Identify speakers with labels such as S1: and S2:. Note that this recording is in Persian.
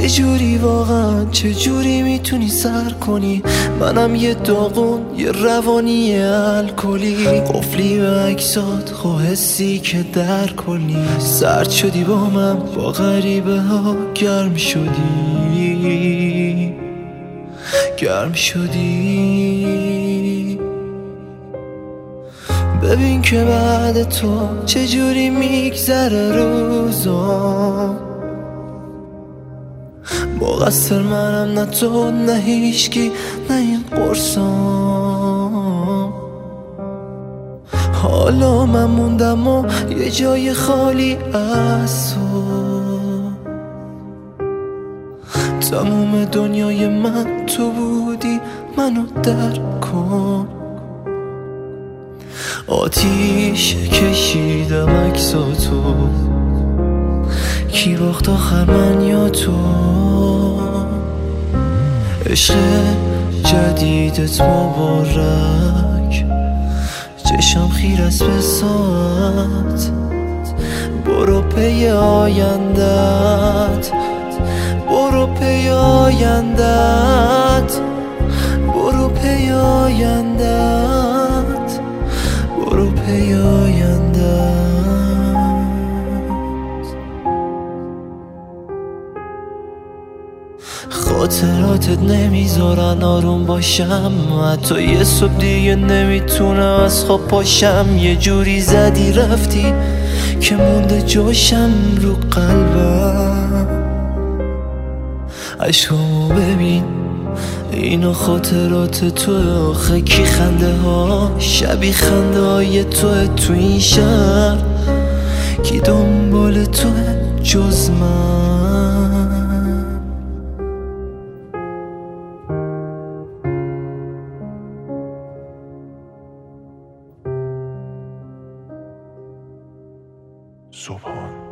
S1: چجوری واقعا چجوری میتونی سر کنی؟ منم یه داغون یه روانی الکلی، قفلی و عکسات خو حسی که در کلی. سرد شدی با من با غریبه ها گرم شدی گرم شدی. ببین که بعد تو چجوری میگذره روزا، مقصر منم نه تو نه هیچکی نه این قرصام. حالا من موندم و یه جای خالی از تو، تموم دنیای من تو بودی منو درک کن. آتیش کشیدم عکساتو، کی باخت آخر من یا تو؟ عشق جدیدت مبارک، چشم خیر است به ساعت. برو پی آیندت، برو پی آیندت، برو پی آیندت، برو پی آیندت. خاطراتت نمیذارن آروم باشم، حتی یه صبح دیگه نمیتونم از خواب پاشم. یه جوری زدی رفتی که مونده جاشم رو قلبم. عشقامو ببین اینا خاطرات توه، آخه کی خنده ها شبیه خنده های توه تو این شهر؟ کی دنبال توه جز من؟
S2: صبحان